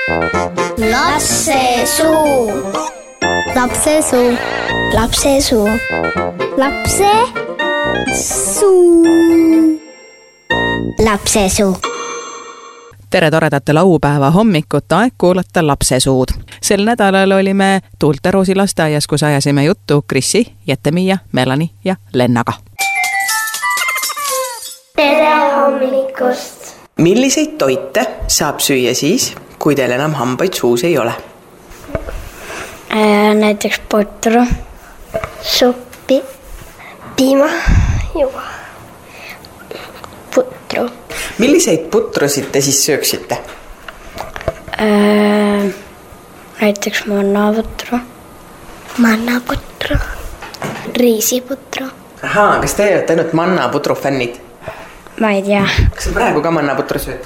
Lapsesuu. Lapsesuu. Lapsesuu. Lapsesuu. Lapsesuu. Tere toredate laupäeva hommikut, aeg kuulata Lapsesuud. Sel nädalal olime Tuulte Roosi lasteaias, kus ajasime juttu Krissi, Jette-Miia, Melani ja Lennaga. Tere hommikust! Milliseid toite saab süüa siis, kui teil enam hambaid suus ei ole? Näiteks putru, suppi, piima, juua, putru. Milliseid putrusid te siis sööksite? Näiteks mannaputru. Mannaputru. Riisiputru. Ahaa, kas te olete ainult mannaputru fännid? Ma ei tea. Kas sa praegu ka mannaputru sööd?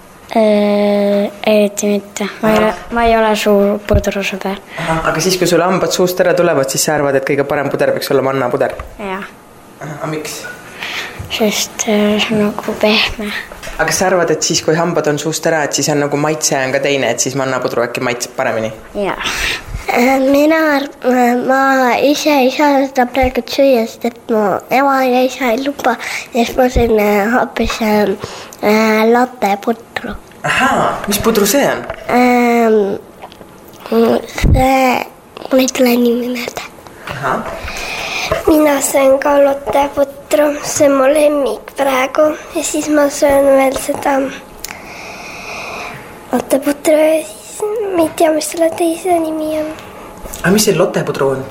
Eriti mitte. Ma ei ole suur pudrusõber. Aga siis, kui sulle hambad suust ära tulevad, siis sa arvad, et kõige parem puder võiks olla mannapuder? Jah. Aga miks? Sest see on nagu pehme. Aga kas sa arvad, et siis, kui hambad on suust ära, et siis on nagu maitse on ka teine, et siis mannapudru äkki maitseb paremini? Jah. Ma ise ei saa seda praegu süüa, sest et mu ema ja isa ei luba, ja siis ma sõin hoopis latteputru. Ahaa, mis pudru see on? Mul ei tule nimi meelde. Ahaa. Mina söön ka latteputru, see on mu lemmik praegu ja siis ma söön veel seda latteputru ja siis ma ei tea, mis selle teise nimi on. Aga mis see lottepudru on?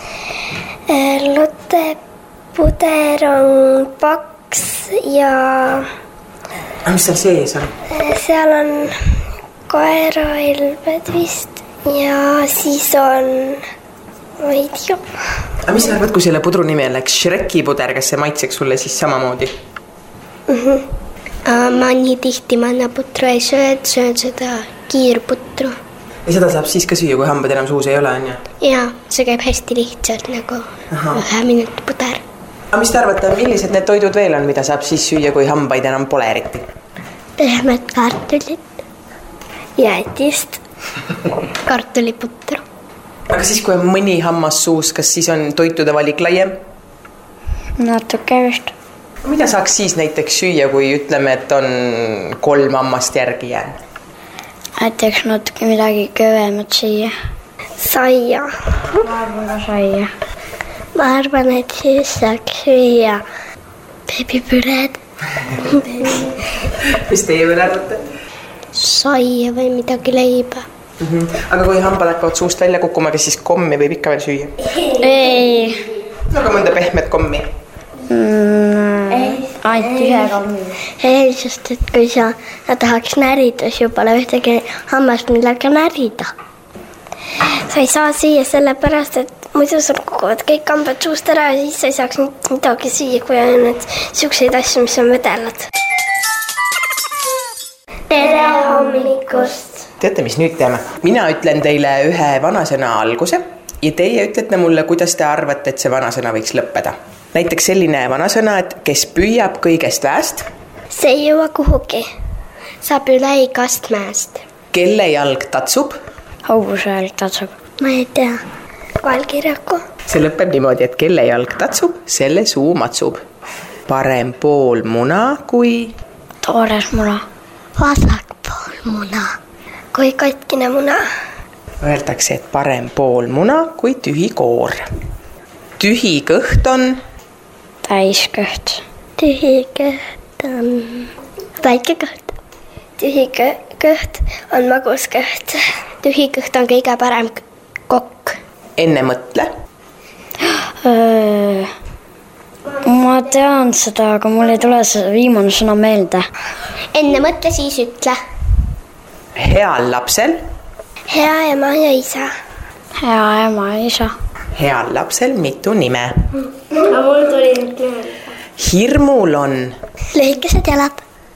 Lottepuder on paks ja... Aga mis seal sees on? Seal on koerailbed vist ja siis on... Ma ei tea. Aga mis sa arvad, kui selle pudru nimi oleks Shreki puder, kas see maitseks sulle siis samamoodi? Ma nii tihti mannaputru ei söön seda kiirputru. Ja seda saab siis ka süüa, kui hambad enam suus ei ole, on ju? Jaa, see käib hästi lihtsalt nagu 1 minuti puder. Aga mis te arvate, millised need toidud veel on, mida saab siis süüa, kui hambaid enam pole eriti? Pehmed kartulit. Jäätist. Kartuliputru. Aga siis, kui on mõni hammas suus, kas siis on toitude valik laiem? Natuke vist. Mida saaks siis näiteks süüa, kui ütleme, et on 3 hammast järgi jäänud? Näiteks natuke midagi kõvemat süüa. Saia. Ma arvan ka saia. Ma arvan, et siis saaks süüa beebipüred. Mis teie veel arvate? Saia või midagi leiba. Aga kui hambad hakkavad suust välja kukkuma, kas siis kommi võib ikka veel süüa? Ei. No aga mõnda pehmet kommi? Ainult ühe kommi. Ei, sest et kui sa tahaks närida, siis juba pole ühtegi hammast millega närida. Sa ei saa süüa sellepärast, et muidu sul kukuvad kõik hambad suust ära ja siis sa ei saaks midagi süüa, kui on need siukseid asju, mis on vedelad. Tere hommikust! Teate, mis nüüd teeme? Mina ütlen teile ühe vanasõna alguse ja teie ütlete mulle, kuidas te arvate, et see vanasõna võiks lõppeda. Näiteks selline vanasõna, et kes püüab kõigest väest, see ei jõua kuhugi. Saab üle igast mäest. kelle jalg tatsub, Hobuse jalg tatsub. Ma ei tea. Valgiraku. see lõpeb niimoodi, et kelle jalg tatsub, selle suu matsub. Parem pool muna kui... Toores muna. Vasak pool muna. Kui katkine muna. Öeldakse, et parem pool muna kui tühi koor. Tühi kõht on... Täiskõht. Tühi kõht on väike kõht. Tühi kõht on magus kõht. Tühi kõht on kõige parem kokk. Enne mõtle. Ma tean seda, aga mul ei tule see viimane sõna meelde. Enne mõtle, siis ütle. Heal lapsel. Hea ema ja isa. Hea ema ja isa. Heal lapsel mitu nime. Aga mul tuli nüüd nime. Hirmul on... Lühikesed jalad.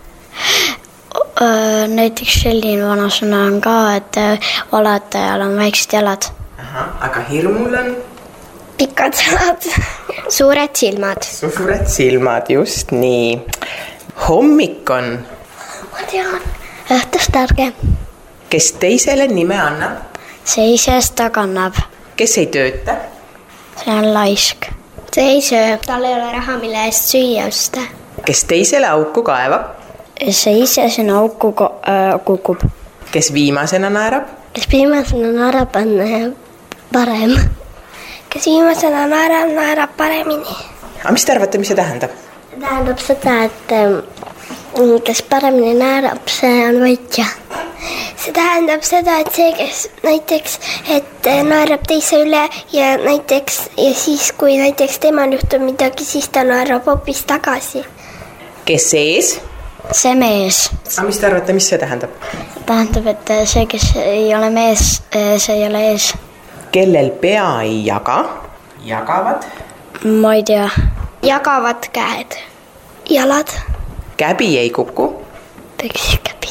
Näiteks selline vanasõna on ka, et valetajal on väiksed jalad. Aga hirmul on... Pikad jalad. Suured silmad. Suured silmad, just nii. Hommik on... Ma tean. Õhtust targem. Kes teisele nime annab? Seises tagannab. Kes ei tööta? See on laisk. See ei söö. Tal ei ole raha, mille eest süüa osta. Kes teisele auku kaevab? See ise sinna auku kukub. Kes viimasena naerab? Kes viimasena naerab, on parem. Kes viimasena naerab paremini. Aga mis te arvate, mis see tähendab? See tähendab seda, et kes paremini naerab, see on võitja. See tähendab seda, et see, kes näiteks naerab teise üle ja siis, kui näiteks temal juhtub midagi, siis ta naerab hoopis tagasi. Kes ees? See mees. Aga mis te arvate, mis see tähendab? Tähendab, et see, kes ei ole mees, see ei ole ees. Kellel pea ei jaga? Jagavad? Ma ei tea. Jagavad käed. Jalad. Käbi ei kuku? Peksis käbi.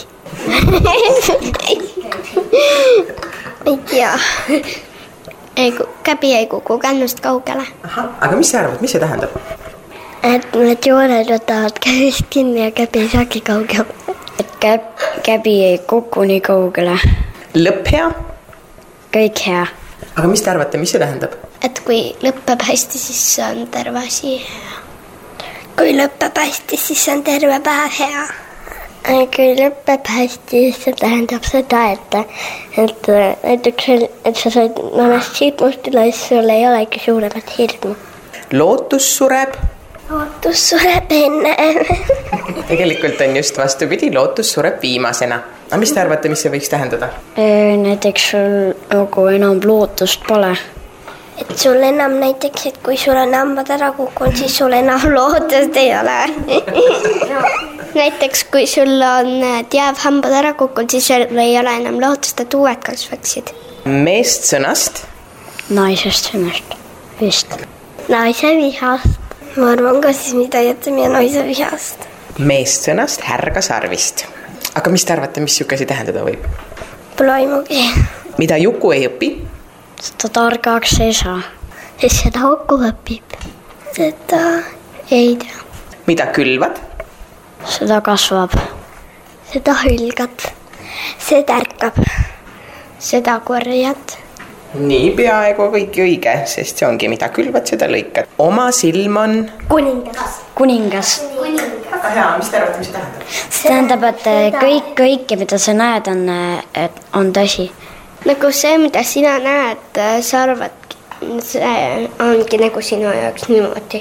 Ei tea. Käbi ei kuku kännust kaugele. Aha, aga mis sa arvad, mis see tähendab? Et need jooned võtavad käbist kinni ja käbi ei saagi kaugele. Et käbi ei kuku nii kaugele. Lõpp hea? Kõik hea. Aga mis te arvate, mis see tähendab? Et kui lõppeb hästi, siis see on terve asi hea. Kui lõppeb hästi, siis on terve päev hea. Kui lõppeb hästi, siis see tähendab seda, et näiteks, et sa said mõnest hirmust üle, siis sul ei olegi suuremat hirmu. Lootus sureb? Lootus sureb enne. Tegelikult on just vastupidi, lootus sureb viimasena. Aga mis te arvate, mis see võiks tähendada? Näiteks sul nagu enam lootust pole. Et sul enam näiteks, et kui sul on hambad ära kukkunud, siis sul enam lootust ei ole. Näiteks, kui sul on hambad ära kukkunud, siis sul ei ole enam lootust, et uued kasvaksid. Meest sõnast? Naisest sõnast, vist. Naise vihast. Ma arvan ka siis, mida jätame naise vihast. Meest sõnast, härga sarvist. Aga mis te arvate, mis siukesi tähendada võib? Pole aimugi. Mida Juku ei õpi? Seda targaks ei saa. Siis seda Uku õpib. Seda ei tea. Mida külvad? Seda kasvab. Seda hülgad. See tärkab. Seda korjad. Nii peaaegu kõik õige, sest see ongi, mida külvad, seda lõikad. Oma silm on? Kuningas. Väga hea, mis te arvate, mis tähendab? See tähendab, et kõike, mida sa näed, on tõsi. Nagu see, mida sina näed, sa arvad, see ongi nagu sinu jaoks niimoodi.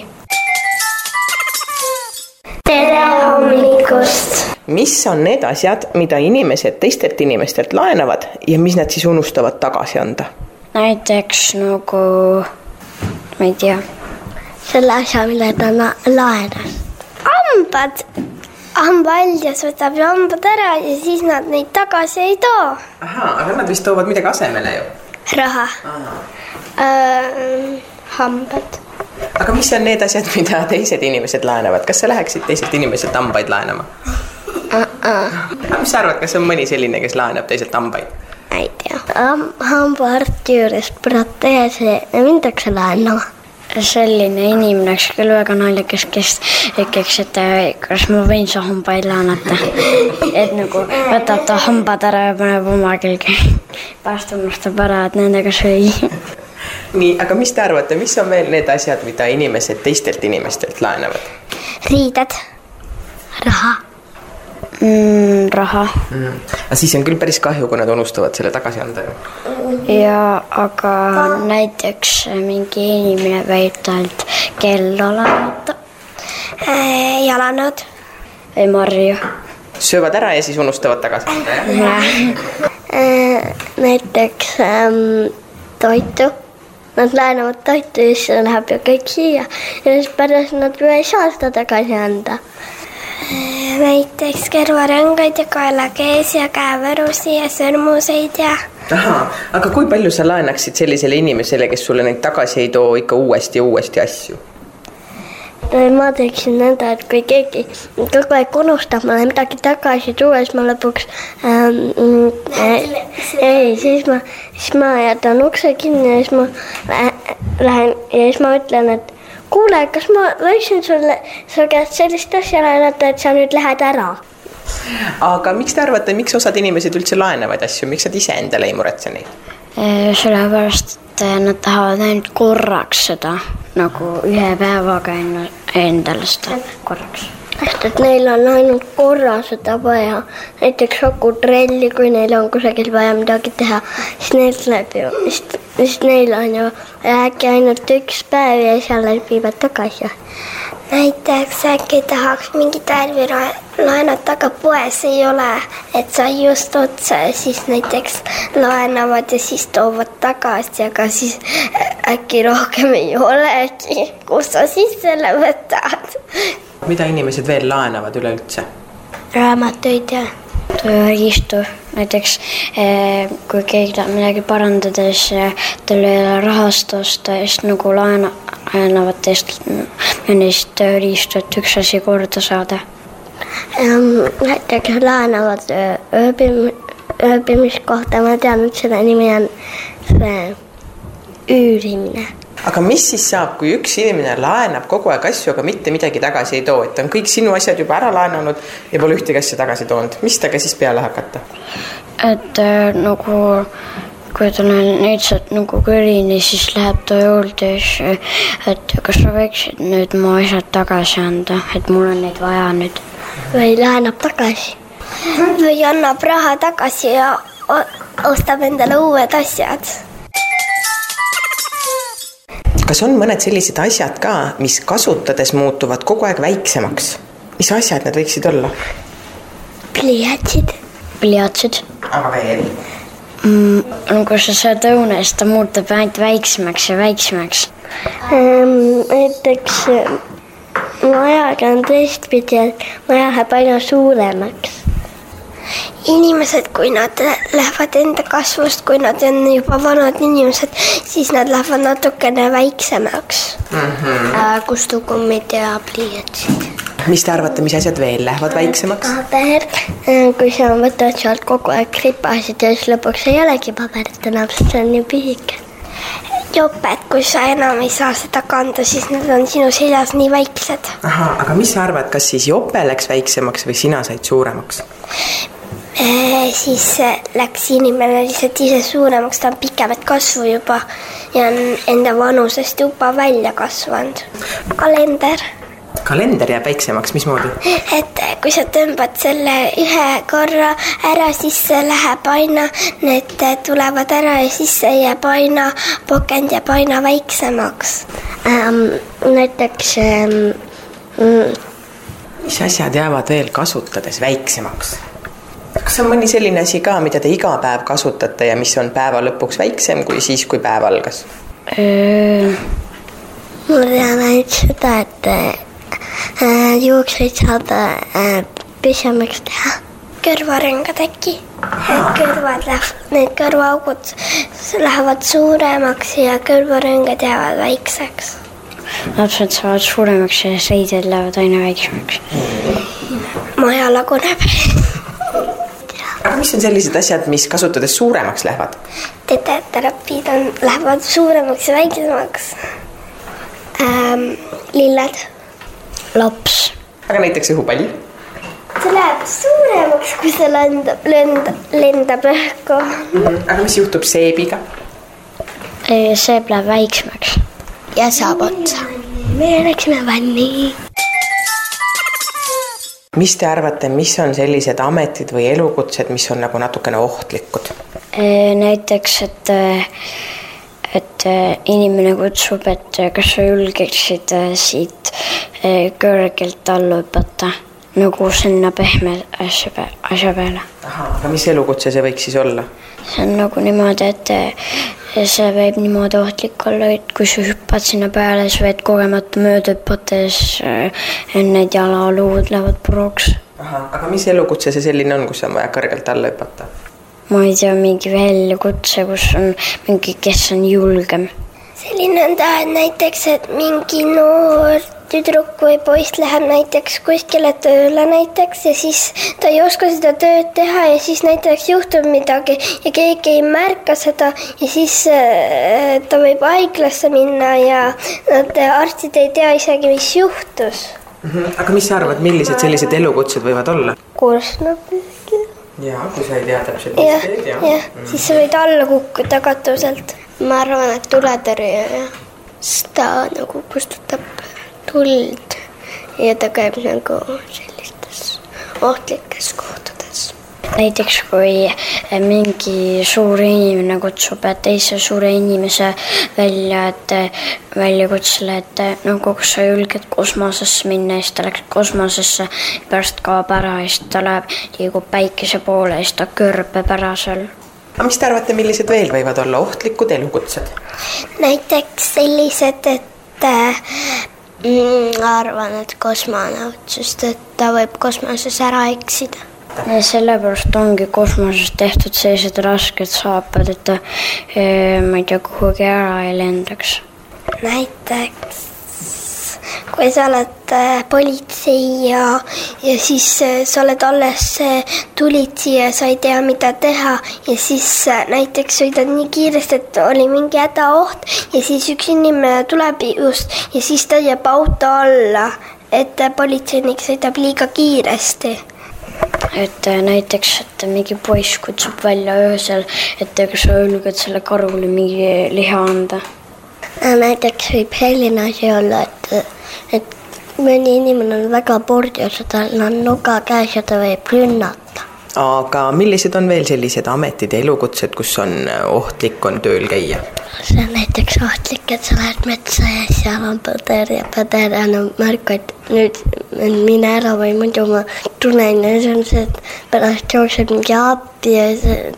Tere hommikust! Mis on need asjad, mida inimesed teistelt inimestelt laenavad ja mis nad siis unustavad tagasi anda? Näiteks nagu, ma ei tea. Selle asja, mille ta laenas. Hambad. Hambaaldjas võtab hambad ära ja siis nad neid tagasi ei too. Aha, aga nad vist toovad midagi asemele ju? Raha. Hambad. Aga mis on need asjad, mida teised inimesed laenavad? Kas sa läheksid teiselt inimeselt hambaid laenama? Mis sa arvad, kas on mõni selline, kes laenab teiselt hambaid? Ei tea. Hambaarsti juurest proteesi mindakse laenama. Selline inimene oleks küll väga naljakas, kes ütleks, et kas ma võin su hambaid laenata. Et nagu võtab ta hambad ära ja paneb oma külge. Pärast unustab ära, et nendega sõi. Nii, aga mis te arvate, mis on veel need asjad, mida inimesed teistelt inimestelt laenavad? Riided. Raha. Raha. Aga siis on küll päris kahju, kui nad unustavad selle tagasi anda ju. Ja, aga näiteks mingi inimene võib talt kello laenata. Jalanud. Või marju. Söövad ära ja siis unustavad tagasi anda, jah? Näiteks toitu. Nad laenavad toitu ja siis läheb ju kõik siia. Ja siis pärast nad ei saa seda tagasi anda. Näiteks kervarõngaid ja kaelakees ja käevarusi ja sõrmuseid ja... Aha, aga kui palju sa laenaksid sellisele inimesele, kes sulle neid tagasi ei too ikka uuesti asju? Ma teeksin nõnda, et kui keegi kogu aeg unustab mulle midagi tagasi tuua, siis ma lõpuks siis ma jätan ukse kinni ja siis ma lähen ja siis ma ütlen, et kuule, kas ma võiksin sulle su käest sellist asja laenata, et sa nüüd lähed ära? Aga miks te arvate, miks osad inimesed üldse laenavad asju, miks nad ise endale ei muretse neid? Sellepärast, et nad tahavad ainult korraks seda, nagu ühe päevaga endale seda korraks. Sest et neil on ainult korra seda vaja, näiteks šokutrelli, kui neil on kusagil vaja midagi teha, siis neil tuleb ju, siis neil on ju äkki ainult üks päev ja seal viivad tagasi. Näiteks äkki tahaks mingit värvi laenata, aga poes ei ole, et sa just otsa ja siis näiteks laenavad ja siis toovad tagasi, aga siis äkki rohkem ei olegi, kus sa siis selle võtad. Mida inimesed veel laenavad üleüldse? Raamatuid ja tööriistu, näiteks kui keegi tahab midagi parandada, siis tal ei ole rahast osta, siis nagu laenavad mõnest tööriistu, et üks asi korda saada. Näiteks laenavad ööbimiskohta, ma tean, et selle nimi on see üürimine. Aga mis siis saab, kui üks inimene laenab kogu aeg asju, aga mitte midagi tagasi ei too, et on kõik sinu asjad juba ära laenanud ja pole ühtegi asja tagasi toonud? Mis tega siis peale hakata? Et nagu, kui ta lihtsalt nagu kõrini, siis läheb ta juurde, et kas sa võiksid nüüd mu asjad tagasi anda, et mul on neid vaja nüüd. Või laenab tagasi. Või annab raha tagasi ja ostab endale uued asjad. Kas on mõned sellised asjad ka, mis kasutades muutuvad kogu aeg väiksemaks? Mis asjad need võiksid olla? Pliatsid. Aga veel? Kui sa saad õunest, ta muutub ainult väiksemaks ja väiksemaks. Näiteks majaga on teistpidi, et maja läheb aina suuremaks. Inimesed, kui nad lähevad enda kasvust, kui nad on juba vanad inimesed, siis nad lähevad natukene väiksemaks. Kustukummid ja pliiatsid. Mis te arvate, mis asjad veel lähevad väiksemaks? Paber, kui sa võtad sealt kogu aeg kripasid ja siis lõpuks ei olegi paberit enam, sest see on nii pihike. Joped, kui sa enam ei saa seda kanda, siis need on sinu seljas nii väiksed. Aga mis sa arvad, kas siis jope läks väiksemaks või sina said suuremaks? Siis läks inimene lihtsalt ise suuremaks, ta on pikemat kasvu juba ja on enda vanusest juba välja kasvanud. Kalender jääb väiksemaks, mismoodi? Et kui sa tõmbad selle ühe korra ära, siis läheb aina, need tulevad ära ja siis jääb aina, pokend jääb aina väiksemaks. Näiteks mis asjad jäävad veel kasutades väiksemaks? Kas on mõni selline asi ka, mida te iga päev kasutate ja mis on päeva lõpuks väiksem kui siis, kui päev algas? Mul tean ainult seda, et juukseid saada püsemaks teha. Kõrvarõngad äkki. Need kõrvaaugud lähevad suuremaks ja kõrvarõngad jäävad väikseks. Lapsed saavad suuremaks ja seided lähevad aina väiksemaks. Maja laguneb. Aga mis on sellised asjad, mis kasutades suuremaks lähevad? Teterapid lähevad suuremaks ja väiksemaks. Lilled. Laps. Aga näiteks õhupall? See läheb suuremaks, kui see lendab õhku. Aga mis juhtub seebiga? Seeb läheb väiksemaks. Ja saab otsa. Me läksime vanni. Mis te arvate, mis on sellised ametid või elukutsed, mis on nagu natukene ohtlikud? Näiteks, et inimene kutsub, et kas sa julgeksid siit kõrgelt alla hüpata, nagu sinna pehme asja peale. Aga mis elukutse see võiks siis olla? See on nagu niimoodi, et see võib niimoodi ohtlik olla, et kui sa hüppad sinna peale, siis võid kogemata mööda hüppata ja siis need jalaluud lähevad puruks. Aga mis elukutse see selline on, kus on vaja kõrgelt alla hüpata? Ma ei tea, mingi väljakutse, kus on mingi, kes on julgem. Selline on ta, et näiteks, et mingi noor tüdruk või poiss läheb näiteks kuskile tööle näiteks ja siis ta ei oska seda tööd teha ja siis näiteks juhtub midagi ja keegi ei märka seda ja siis ta võib haiglasse minna ja arstid ei tea isegi, mis juhtus. Aga mis sa arvad, millised sellised elukutsed võivad olla? korstnapüügi. Jaa, kui sa ei tea täpselt, mis teed, jah. Siis sa võid alla kukkuda katuselt. Ma arvan, et tuletõrje, sest ta nagu kustutab tuld ja ta käib nagu sellistes ohtlikes kohtades. Näiteks kui mingi suur inimene kutsub teise suure inimese väljakutsele, et kas sa julged kosmosesse minna, siis ta läks kosmosesse, pärast kaob ära ja siis ta liigub päikese poole ja siis ta kõrbeb ära seal. Aga mis te arvate, millised veel võivad olla ohtlikud elukutsed? Näiteks sellised, et arvan, et kosmonaut, sest et ta võib kosmoses ära eksida. Ja sellepärast ongi kosmoses tehtud sellised rasked saapad, et ta ma ei tea, kuhugi ära ei lendaks. Näiteks kui sa oled politsei ja siis sa oled alles tulid siia ja sa ei tea, mida teha ja siis näiteks sõidad nii kiiresti, et oli mingi hädaoht ja siis üks inimene tuleb just ja siis ta jääb auto alla, et politseinik sõidab liiga kiiresti. Et näiteks, et mingi poiss kutsub välja öösel, et ega sa julged selle karule mingi liha anda. Näiteks võib selline asi olla, et mõni inimene on väga pordjus, tal on nuga käes ja ta võib rünnata. Aga millised on veel sellised ametid ja elukutsed, kus on ohtlik on tööl käia? See on näiteks ohtlik, et sa lähed metsa ja seal on põder ja märkad nüüd mine ära või muidu ma tunnen ja see on see, et pärast jookseb mingi appi ja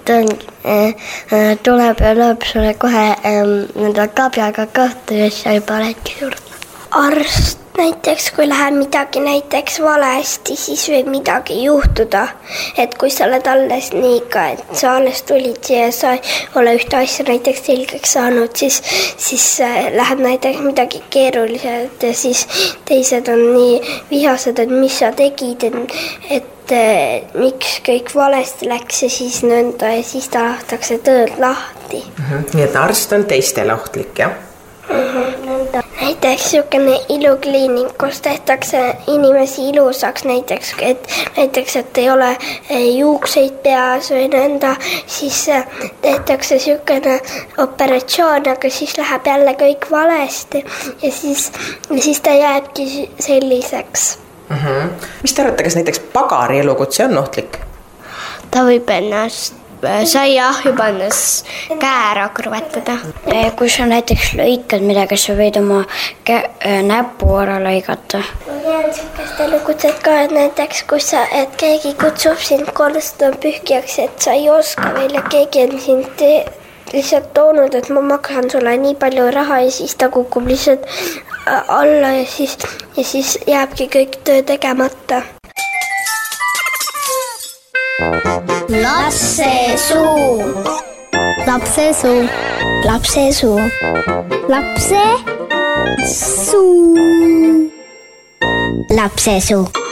tuleb ja lööb sulle kohe nende kabjaga kõhtu ja siis sa juba oledki surnud. Arst näiteks, kui läheb midagi näiteks valesti, siis võib midagi juhtuda. Et kui sa oled alles niiga, et sa alles tulid ja sa ei ole ühte asja näiteks selgeks saanud, siis läheb näiteks midagi keeruliselt ja siis teised on nii vihased, et mis sa tegid, et miks kõik valesti läks ja siis nõnda ja siis tahetakse tööd lahti. Nii et arst on teistele ohtlik, jah? Näiteks niisugune ilukliinik, kus tehtakse inimesi ilusaks, näiteks, et ei ole juukseid peas või nõnda, siis tehtakse niisugune operatsioon, aga siis läheb jälle kõik valesti ja siis ta jääbki selliseks. Mis te arvate, kas näiteks pagari elukutse on ohtlik? Ta võib ennast juba ennast käe ära kõrvetada. Kui sa näiteks lõikad midagi, sa võid oma näpu ära lõigata. Ma tean niisugust elukutset ka, et näiteks kui et keegi kutsub sind korstnapühkijaks, et sa ei oska veel ja keegi on sind lihtsalt toonud, et ma maksan sulle nii palju raha ja siis ta kukub lihtsalt alla ja siis jääbki kõik töö tegemata. Lapsesuu. Lapsesuu. Lapsesuu. Lapsesuu. Lapsesuu.